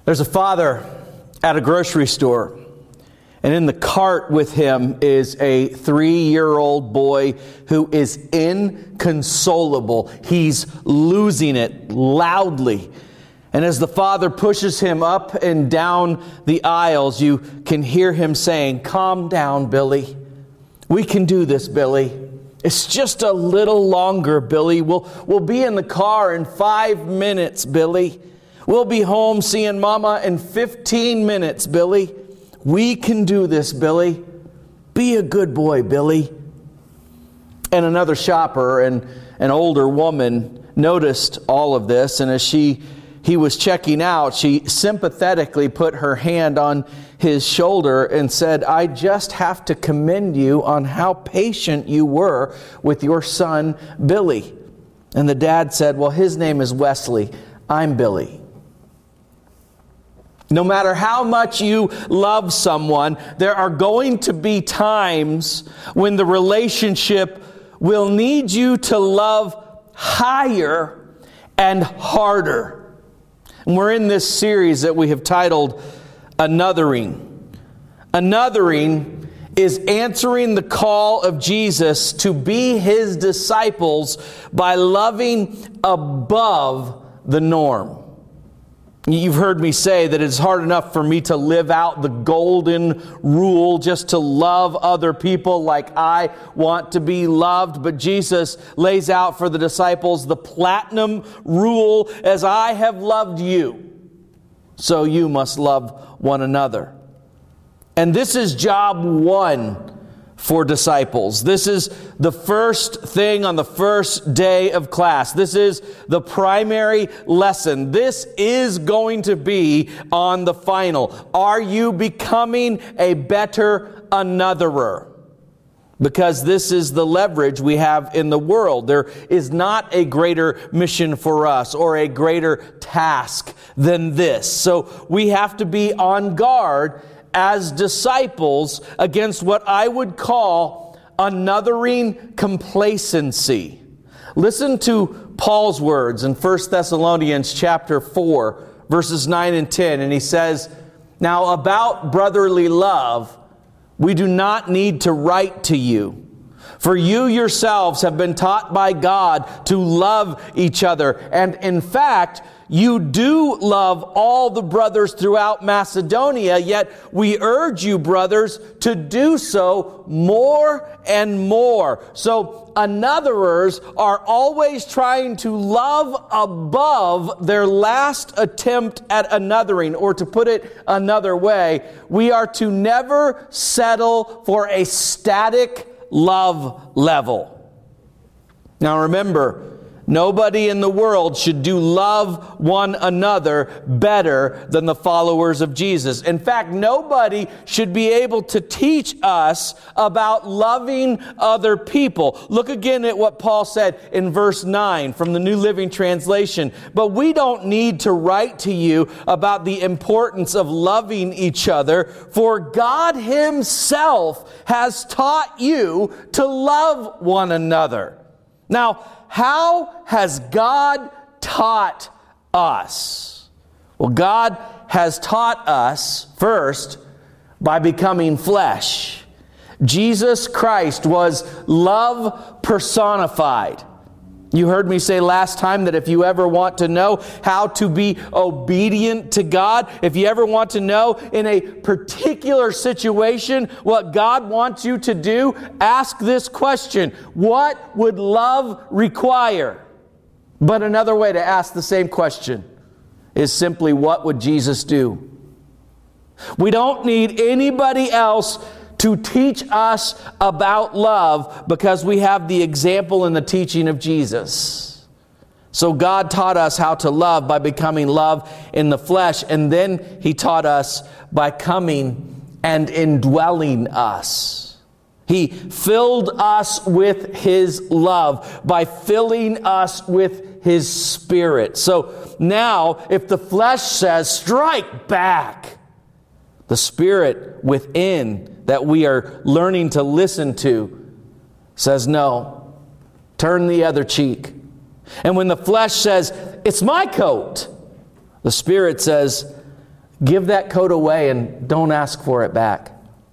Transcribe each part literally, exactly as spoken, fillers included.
There's a father at a grocery store, and in the cart with him is a three-year-old boy who is inconsolable. He's losing it loudly. And as the father pushes him up and down the aisles, you can hear him saying, "Calm down, Billy. We can do this, Billy. It's just a little longer, Billy. We'll, we'll be in the car in five minutes, Billy. We'll be home seeing Mama in fifteen minutes, Billy. We can do this, Billy. Be a good boy, Billy." And another shopper, and an older woman, noticed all of this, and as she he was checking out, she sympathetically put her hand on his shoulder and said, "I just have to commend you on how patient you were with your son, Billy." And the dad said, "Well, his name is Wesley. I'm Billy." No matter how much you love someone, there are going to be times when the relationship will need you to love higher and harder. And we're in this series that we have titled Anothering. Anothering is answering the call of Jesus to be His disciples by loving above the norm. You've heard me say that it's hard enough for me to live out the golden rule, just to love other people like I want to be loved. But Jesus lays out for the disciples the platinum rule: as I have loved you, so you must love one another. And this is job one for disciples. This is the first thing on the first day of class. This is the primary lesson. This is going to be on the final. Are you becoming a better anotherer? Because this is the leverage we have in the world. There is not a greater mission for us or a greater task than this. So we have to be on guard as disciples against what I would call anothering complacency. Listen to Paul's words in First Thessalonians chapter four, verses nine and ten. And he says, "Now about brotherly love, we do not need to write to you, for you yourselves have been taught by God to love each other. And in fact, you do love all the brothers throughout Macedonia, yet we urge you, brothers, to do so more and more." So anotherers are always trying to love above their last attempt at anothering. Or to put it another way, we are to never settle for a static love level. Now remember, nobody in the world should do love one another better than the followers of Jesus. In fact, nobody should be able to teach us about loving other people. Look again at what Paul said in verse nine from the New Living Translation. "But we don't need to write to you about the importance of loving each other, for God Himself has taught you to love one another." Now, how has God taught us? Well, God has taught us first by becoming flesh. Jesus Christ was love personified. You heard me say last time that if you ever want to know how to be obedient to God, if you ever want to know in a particular situation what God wants you to do, ask this question: what would love require? But another way to ask the same question is simply, what would Jesus do? We don't need anybody else to teach us about love, because we have the example and the teaching of Jesus. So God taught us how to love by becoming love in the flesh, and then He taught us by coming and indwelling us. He filled us with His love by filling us with His Spirit. So now, if the flesh says, "Strike back," the Spirit within that we are learning to listen to says, "No, turn the other cheek." And when the flesh says, "It's my coat," the Spirit says, give that coat away and don't ask for it back.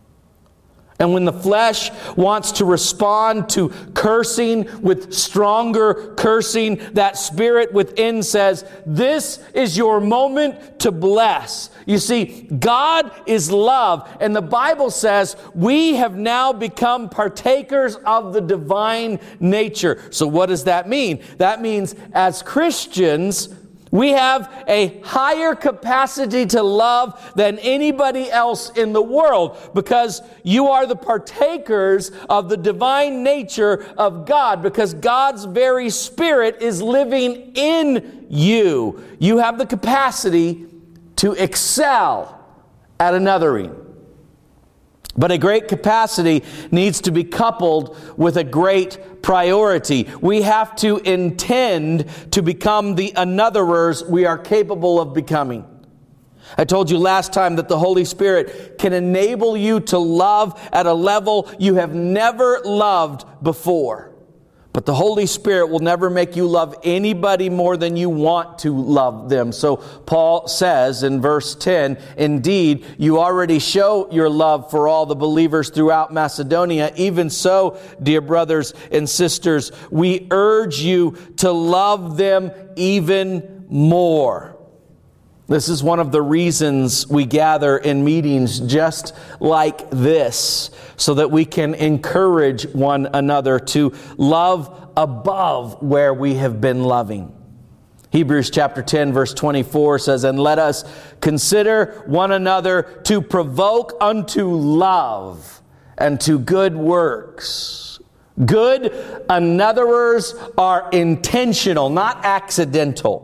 And when the flesh wants to respond to cursing with stronger cursing, that spirit within says, this is your moment to bless. You see, God is love, and the Bible says we have now become partakers of the divine nature. So what does that mean? That means as Christians, we have a higher capacity to love than anybody else in the world, because you are the partakers of the divine nature of God, because God's very Spirit is living in you. You have the capacity to excel at anothering. But a great capacity needs to be coupled with a great priority. We have to intend to become the anotherers we are capable of becoming. I told you last time that the Holy Spirit can enable you to love at a level you have never loved before. But the Holy Spirit will never make you love anybody more than you want to love them. So Paul says in verse ten, indeed, you already show your love for all the believers throughout Macedonia. Even so, dear brothers and sisters, we urge you to love them even more. This is one of the reasons we gather in meetings just like this, so that we can encourage one another to love above where we have been loving. Hebrews chapter ten verse twenty-four says, and let us consider one another to provoke unto love and to good works. Good anotherers are intentional, not accidental.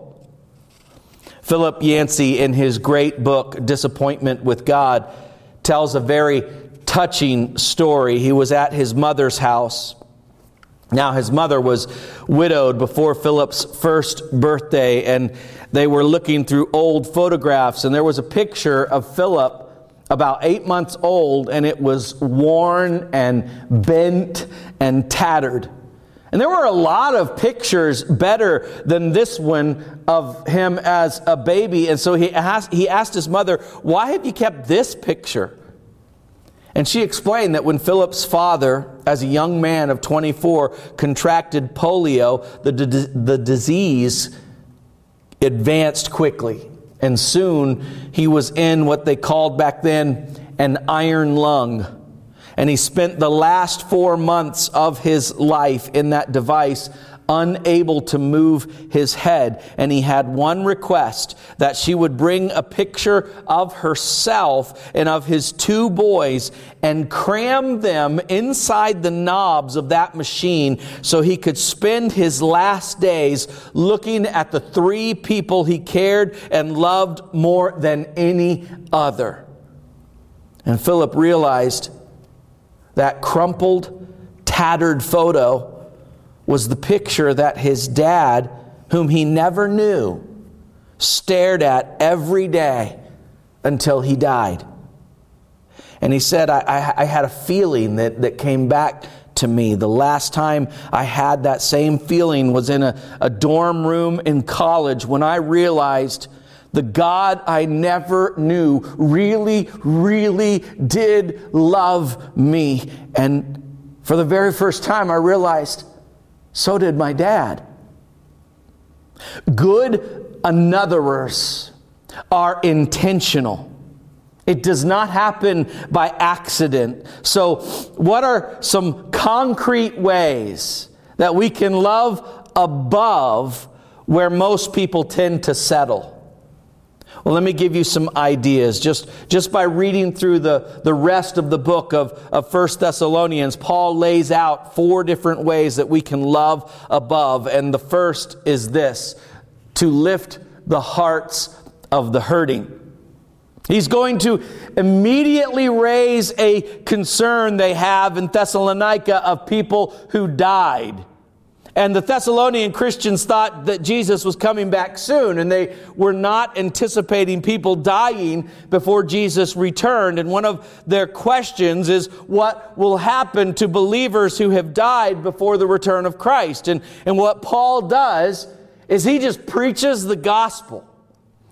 Philip Yancey, in his great book, Disappointment with God, tells a very touching story. He was at his mother's house. Now, his mother was widowed before Philip's first birthday, and they were looking through old photographs, and there was a picture of Philip about eight months old, and it was worn and bent and tattered. And there were a lot of pictures better than this one of him as a baby. And so he asked, he asked his mother, why have you kept this picture? And she explained that when Philip's father, as a young man of twenty-four, contracted polio, the, the disease advanced quickly. And soon he was in what they called back then an iron lung. And he spent the last four months of his life in that device, unable to move his head. And he had one request, that she would bring a picture of herself and of his two boys and cram them inside the knobs of that machine so he could spend his last days looking at the three people he cared and loved more than any other. And Philip realized that crumpled, tattered photo was the picture that his dad, whom he never knew, stared at every day until he died. And he said, I, I, I had a feeling that, that came back to me. The last time I had that same feeling was in a, a dorm room in college, when I realized the God I never knew really, really did love me. And for the very first time, I realized so did my dad. Good anotherers are intentional. It does not happen by accident. So what are some concrete ways that we can love above where most people tend to settle? Well, let me give you some ideas. Just, just by reading through the, the rest of the book of, of First Thessalonians, Paul lays out four different ways that we can love above. And the first is this: to lift the hearts of the hurting. He's going to immediately raise a concern they have in Thessalonica of people who died. And the Thessalonian Christians thought that Jesus was coming back soon, and they were not anticipating people dying before Jesus returned. And one of their questions is, what will happen to believers who have died before the return of Christ? And, and what Paul does is he just preaches the gospel.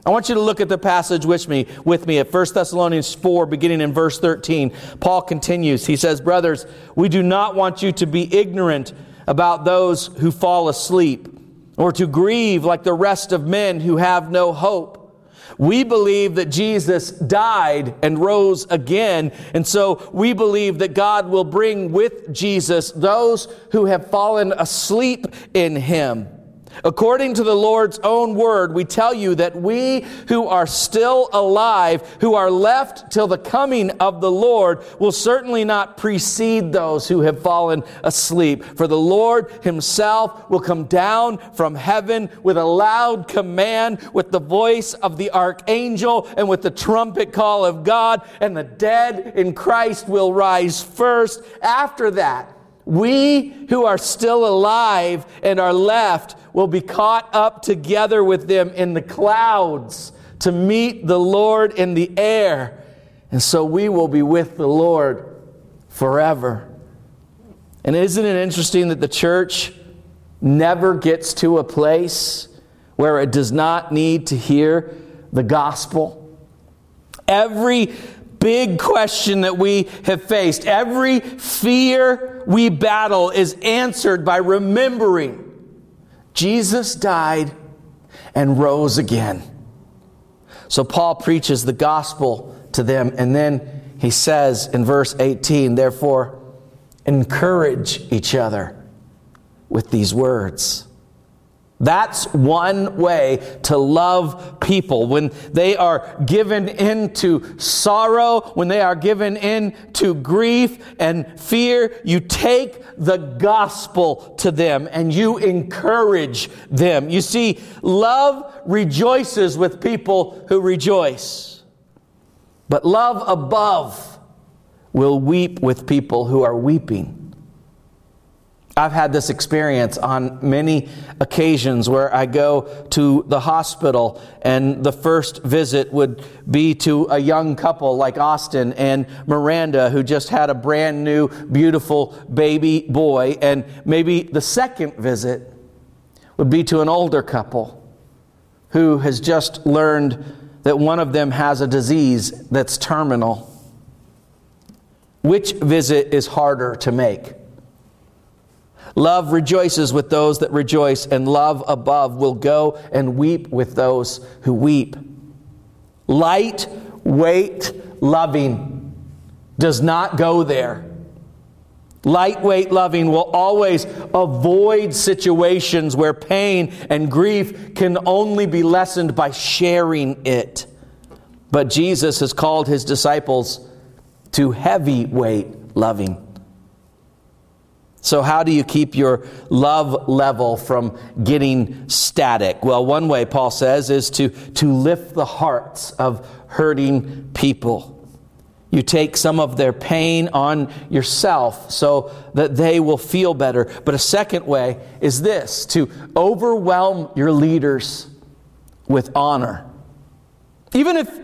I want you to look at the passage with me, with me at First Thessalonians four, beginning in verse thirteen. Paul continues. He says, "Brothers, we do not want you to be ignorant about those who fall asleep, or to grieve like the rest of men who have no hope. We believe that Jesus died and rose again, and so we believe that God will bring with Jesus those who have fallen asleep in him. According to the Lord's own word, we tell you that we who are still alive, who are left till the coming of the Lord, will certainly not precede those who have fallen asleep. For the Lord himself will come down from heaven with a loud command, with the voice of the archangel, and with the trumpet call of God, and the dead in Christ will rise first. After that, we who are still alive and are left will be caught up together with them in the clouds to meet the Lord in the air. And so we will be with the Lord forever." And isn't it interesting that the church never gets to a place where it does not need to hear the gospel? Every big question that we have faced, every fear we battle is answered by remembering Jesus died and rose again. So Paul preaches the gospel to them, and then he says in verse eighteen, "Therefore, encourage each other with these words." That's one way to love people. When they are given into sorrow, when they are given into grief and fear, you take the gospel to them and you encourage them. You see, love rejoices with people who rejoice. But love above will weep with people who are weeping. I've had this experience on many occasions where I go to the hospital, and the first visit would be to a young couple like Austin and Miranda, who just had a brand new, beautiful baby boy. And maybe the second visit would be to an older couple who has just learned that one of them has a disease that's terminal. Which visit is harder to make? Love rejoices with those that rejoice, and love above will go and weep with those who weep. Lightweight loving does not go there. Lightweight loving will always avoid situations where pain and grief can only be lessened by sharing it. But Jesus has called his disciples to heavyweight loving. So how do you keep your love level from getting static? Well, one way, Paul says, is to, to lift the hearts of hurting people. You take some of their pain on yourself so that they will feel better. But a second way is this: to overwhelm your leaders with honor. Even if,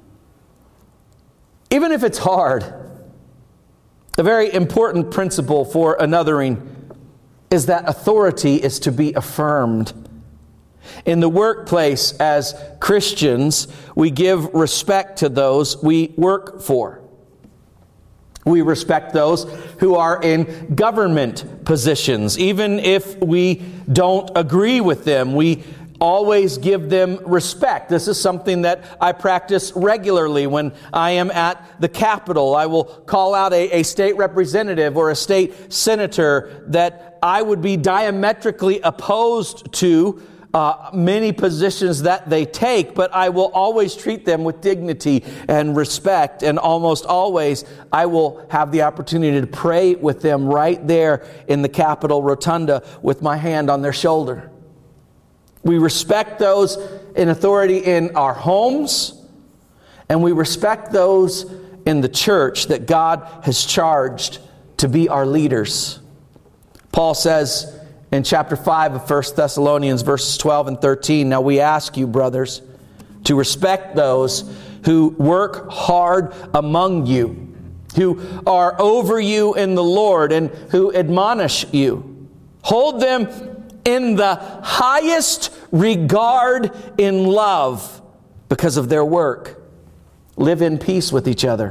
even if it's hard. A very important principle for anothering is that authority is to be affirmed. In the workplace, as Christians, we give respect to those we work for. We respect those who are in government positions. Even if we don't agree with them, we always give them respect. This is something that I practice regularly when I am at the Capitol. I will call out a, a state representative or a state senator that I would be diametrically opposed to uh, many positions that they take, but I will always treat them with dignity and respect, and almost always I will have the opportunity to pray with them right there in the Capitol Rotunda with my hand on their shoulder. We respect those in authority in our homes, and we respect those in the church that God has charged to be our leaders. Paul says in chapter five of First Thessalonians, verses twelve and thirteen, "Now we ask you, brothers, to respect those who work hard among you, who are over you in the Lord, and who admonish you. Hold them in the highest regard in love because of their work. Live in peace with each other.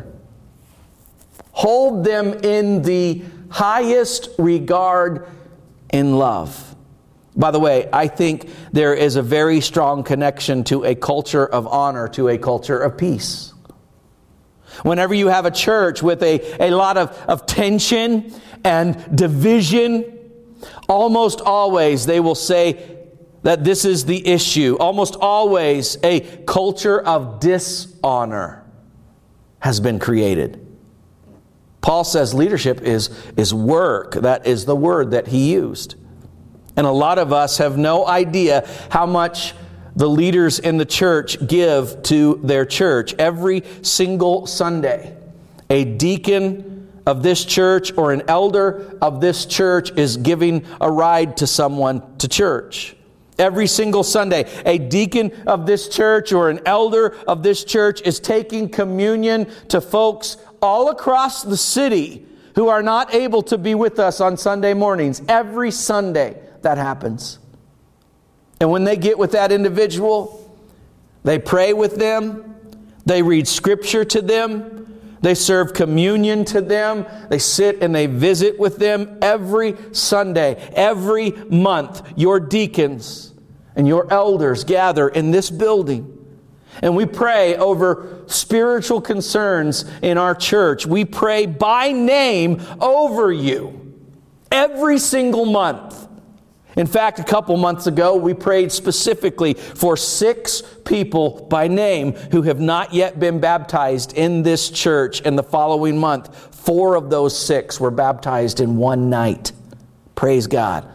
Hold them in the highest regard in love. By the way, I think there is a very strong connection to a culture of honor, to a culture of peace. Whenever you have a church with a, a lot of, of tension and division, almost always they will say that this is the issue. Almost always a culture of dishonor has been created. Paul says leadership is, is work. That is the word that he used. And a lot of us have no idea how much the leaders in the church give to their church. Every single Sunday, a deacon of this church or an elder of this church is giving a ride to someone to church. Every single Sunday, a deacon of this church or an elder of this church is taking communion to folks all across the city who are not able to be with us on Sunday mornings. Every Sunday that happens. And when they get with that individual, they pray with them, they read scripture to them, they serve communion to them, they sit and they visit with them every Sunday, every month. Your deacons and your elders gather in this building. And we pray over spiritual concerns in our church. We pray by name over you every single month. In fact, a couple months ago, we prayed specifically for six people by name who have not yet been baptized in this church. And the following month, four of those six were baptized in one night. Praise God.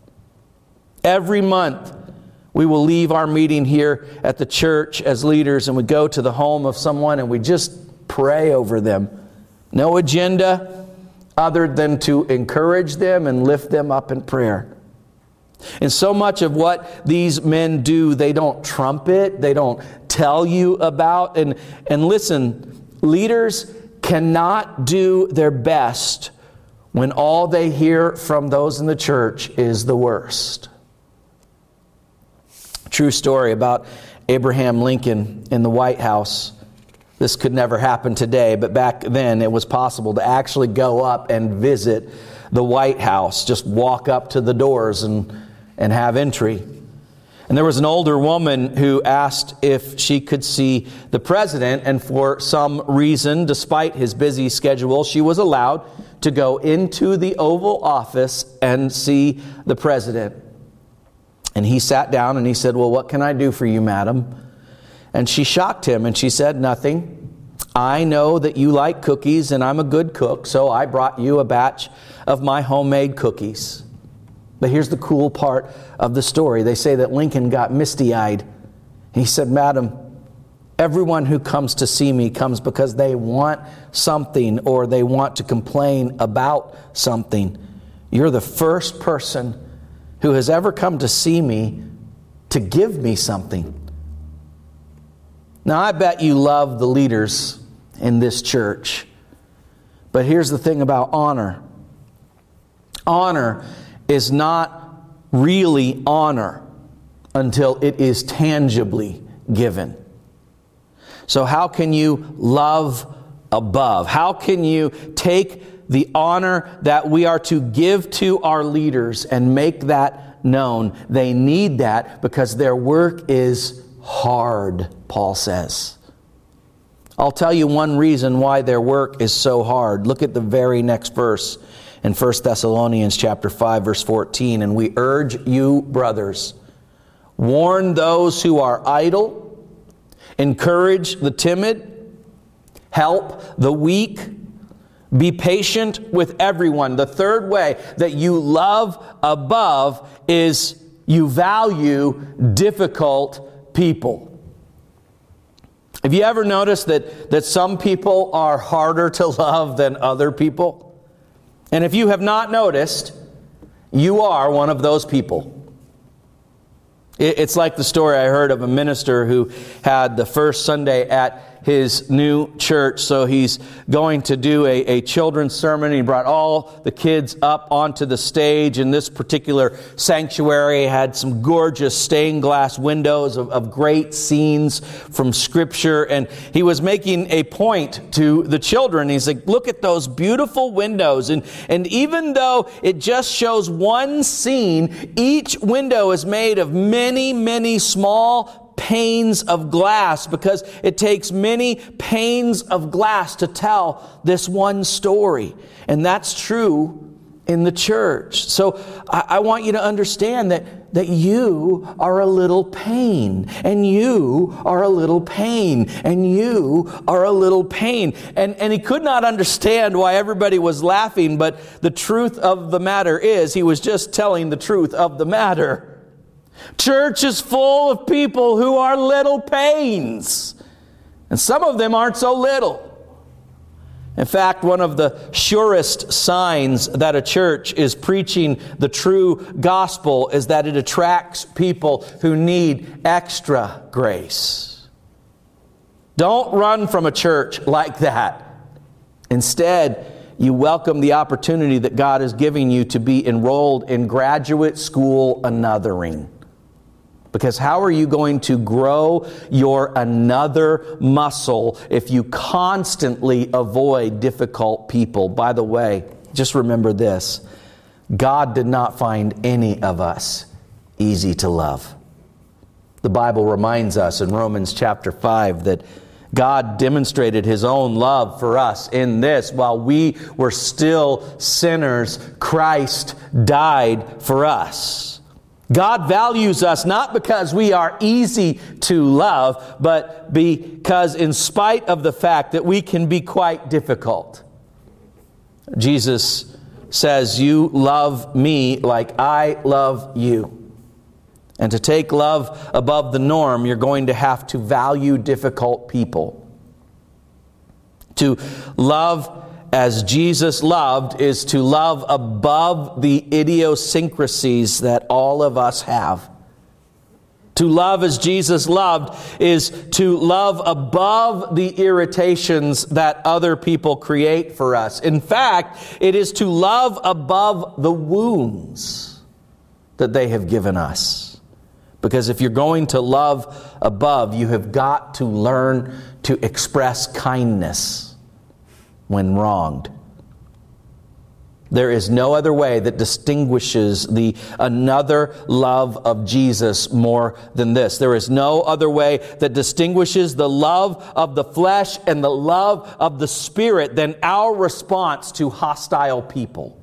Every month, we will leave our meeting here at the church as leaders and we go to the home of someone and we just pray over them. No agenda other than to encourage them and lift them up in prayer. And so much of what these men do, they don't trumpet, they don't tell you about. And, and listen, leaders cannot do their best when all they hear from those in the church is the worst. True story about Abraham Lincoln in the White House. This could never happen today, but back then it was possible to actually go up and visit the White House. Just walk up to the doors and, and have entry. And there was an older woman who asked if she could see the president, and for some reason, despite his busy schedule, she was allowed to go into the Oval Office and see the president. And he sat down and he said, "Well, what can I do for you, madam?" And she shocked him and she said, "Nothing. I know that you like cookies and I'm a good cook, so I brought you a batch of my homemade cookies." But here's the cool part of the story. They say that Lincoln got misty-eyed. He said, "Madam, everyone who comes to see me comes because they want something or they want to complain about something. You're the first person who has ever come to see me to give me something." Now, I bet you love the leaders in this church. But here's the thing about honor. Honor is not really honor until it is tangibly given. So how can you love above? How can you take the honor that we are to give to our leaders and make that known? They need that because their work is hard, Paul says. I'll tell you one reason why their work is so hard. Look at the very next verse in First Thessalonians chapter five, verse fourteen. "And we urge you, brothers, warn those who are idle, encourage the timid, help the weak, be patient with everyone." The third way that you love above is you value difficult people. Have you ever noticed that, that some people are harder to love than other people? And if you have not noticed, you are one of those people. It, it's like the story I heard of a minister who had the first Sunday at his new church. So he's going to do a, a children's sermon. He brought all the kids up onto the stage. And this particular sanctuary had some gorgeous stained glass windows of, of great scenes from Scripture. And he was making a point to the children. He's like, look at those beautiful windows. And, and even though it just shows one scene, each window is made of many, many small panes of glass, because it takes many panes of glass to tell this one story. And that's true in the church. So I, I want you to understand that, that you are a little pain, and you are a little pain, and you are a little pain. And, and he could not understand why everybody was laughing, but the truth of the matter is he was just telling the truth of the matter. Church is full of people who are little pains. And some of them aren't so little. In fact, one of the surest signs that a church is preaching the true gospel is that it attracts people who need extra grace. Don't run from a church like that. Instead, you welcome the opportunity that God is giving you to be enrolled in graduate school anothering. Because how are you going to grow your another muscle if you constantly avoid difficult people? By the way, just remember this. God did not find any of us easy to love. The Bible reminds us in Romans chapter five that God demonstrated His own love for us in this: while we were still sinners, Christ died for us. God values us not because we are easy to love, but because in spite of the fact that we can be quite difficult. Jesus says, you love me like I love you. And to take love above the norm, you're going to have to value difficult people. To love as Jesus loved is to love above the idiosyncrasies that all of us have. To love as Jesus loved is to love above the irritations that other people create for us. In fact, it is to love above the wounds that they have given us. Because if you're going to love above, you have got to learn to express kindness when wronged. There is no other way that distinguishes the another love of Jesus more than this. There is no other way that distinguishes the love of the flesh and the love of the Spirit than our response to hostile people.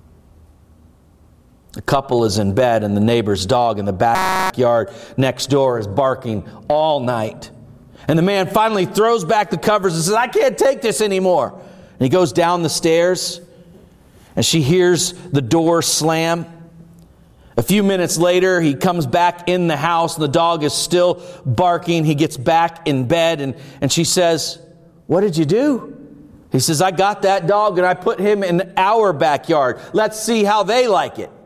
A couple is in bed and the neighbor's dog in the backyard next door is barking all night. And the man finally throws back the covers and says, I can't take this anymore. And he goes down the stairs, and she hears the door slam. A few minutes later, he comes back in the house, and the dog is still barking. He gets back in bed, and, and she says, what did you do? He says, I got that dog, and I put him in our backyard. Let's see how they like it.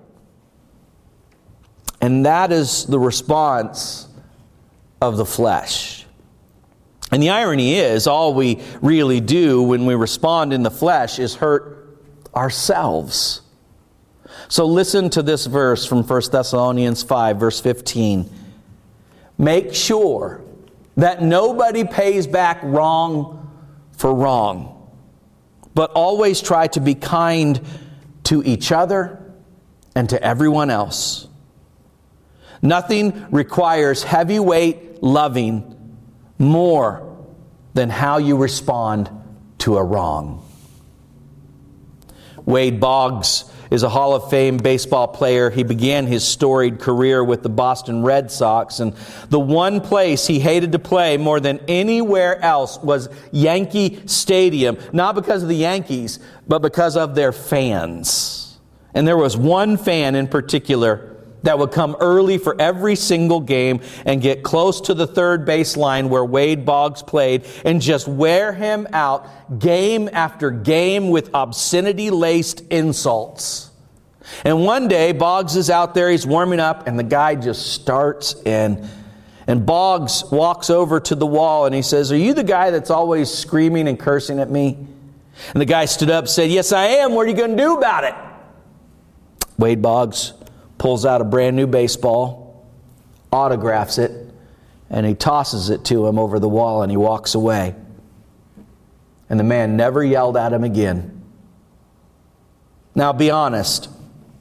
And that is the response of the flesh. And the irony is, all we really do when we respond in the flesh is hurt ourselves. So listen to this verse from First Thessalonians five, verse fifteen. Make sure that nobody pays back wrong for wrong, but always try to be kind to each other and to everyone else. Nothing requires heavyweight loving more than how you respond to a wrong. Wade Boggs is a Hall of Fame baseball player. He began his storied career with the Boston Red Sox, and the one place he hated to play more than anywhere else was Yankee Stadium, not because of the Yankees, but because of their fans. And there was one fan in particular that would come early for every single game and get close to the third base line where Wade Boggs played and just wear him out game after game with obscenity-laced insults. And one day, Boggs is out there, he's warming up, and the guy just starts in. And Boggs walks over to the wall and he says, "Are you the guy that's always screaming and cursing at me?" And the guy stood up and said, "Yes, I am. What are you going to do about it?" Wade Boggs pulls out a brand new baseball, autographs it, and he tosses it to him over the wall and he walks away. And the man never yelled at him again. Now be honest.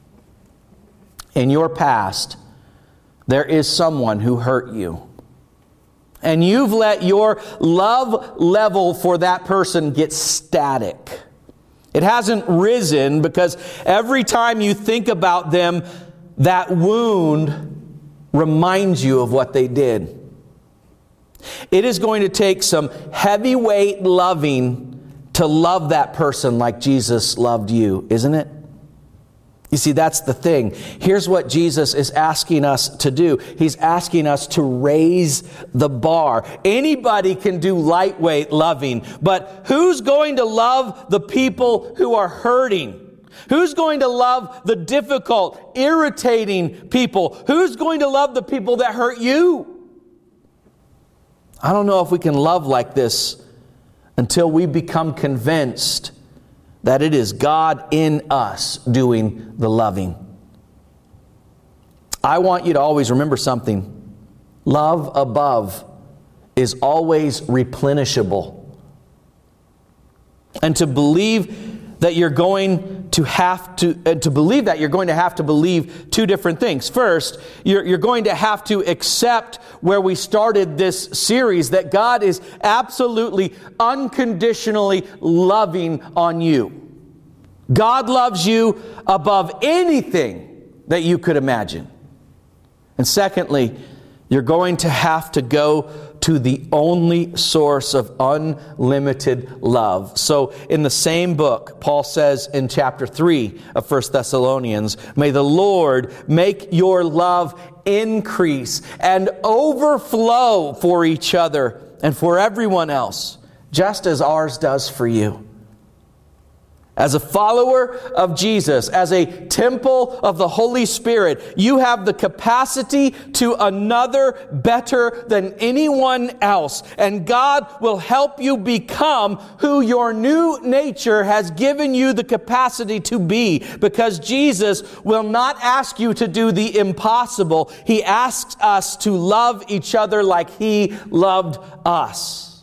In your past, there is someone who hurt you. And you've let your love level for that person get static. It hasn't risen because every time you think about them, that wound reminds you of what they did. It is going to take some heavyweight loving to love that person like Jesus loved you, isn't it? You see, that's the thing. Here's what Jesus is asking us to do. He's asking us to raise the bar. Anybody can do lightweight loving, but who's going to love the people who are hurting? Who's going to love the difficult, irritating people? Who's going to love the people that hurt you? I don't know if we can love like this until we become convinced that it is God in us doing the loving. I want you to always remember something. Love above is always replenishable. And to believe that you're going to have to, uh, to believe that you're going to have to believe two different things. First, you're, you're going to have to accept where we started this series, that God is absolutely, unconditionally loving on you. God loves you above anything that you could imagine. And secondly, you're going to have to go to the only source of unlimited love. So in the same book, Paul says in chapter three of First Thessalonians, "May the Lord make your love increase and overflow for each other and for everyone else, just as ours does for you." As a follower of Jesus, as a temple of the Holy Spirit, you have the capacity to another better than anyone else. And God will help you become who your new nature has given you the capacity to be. Because Jesus will not ask you to do the impossible. He asks us to love each other like He loved us.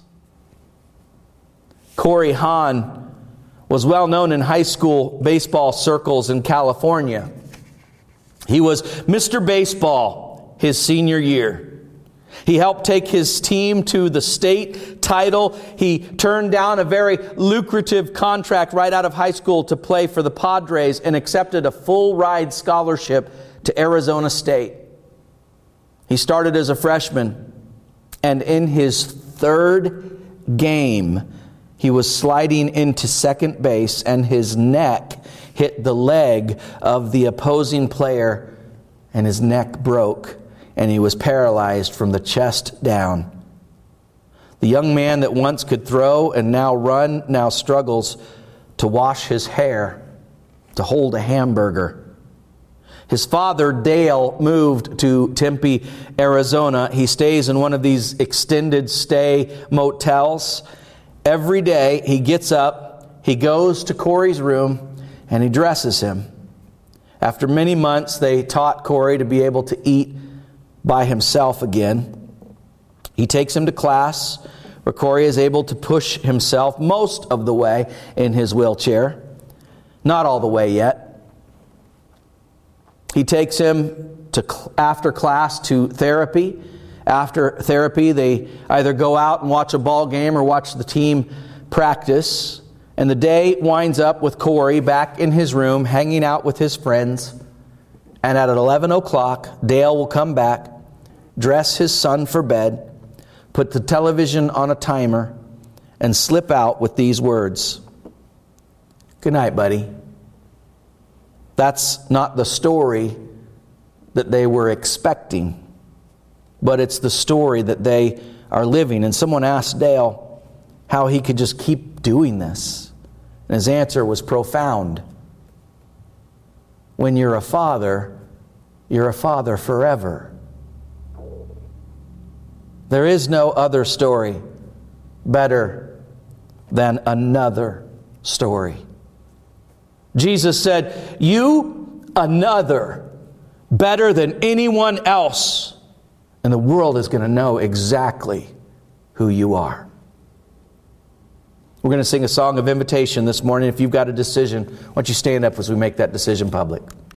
Corey Hahn was well known in high school baseball circles in California. He was Mister Baseball his senior year. He helped take his team to the state title. He turned down a very lucrative contract right out of high school to play for the Padres and accepted a full ride scholarship to Arizona State. He started as a freshman, and in his third game, he was sliding into second base and his neck hit the leg of the opposing player and his neck broke and he was paralyzed from the chest down. The young man that once could throw and now run now struggles to wash his hair, to hold a hamburger. His father, Dale, moved to Tempe, Arizona. He stays in one of these extended stay motels. Every day he gets up, he goes to Corey's room, and he dresses him. After many months, they taught Corey to be able to eat by himself again. He takes him to class, where Corey is able to push himself most of the way in his wheelchair. Not all the way yet. He takes him to after class to therapy. After therapy, they either go out and watch a ball game or watch the team practice. And the day winds up with Corey back in his room, hanging out with his friends. And at eleven o'clock, Dale will come back, dress his son for bed, put the television on a timer, and slip out with these words: "Good night, buddy." That's not the story that they were expecting, but it's the story that they are living. And someone asked Dale how he could just keep doing this. And his answer was profound. When you're a father, you're a father forever. There is no other story better than another story. Jesus said, you, another, better than anyone else. And the world is going to know exactly who you are. We're going to sing a song of invitation this morning. If you've got a decision, why don't you stand up as we make that decision public?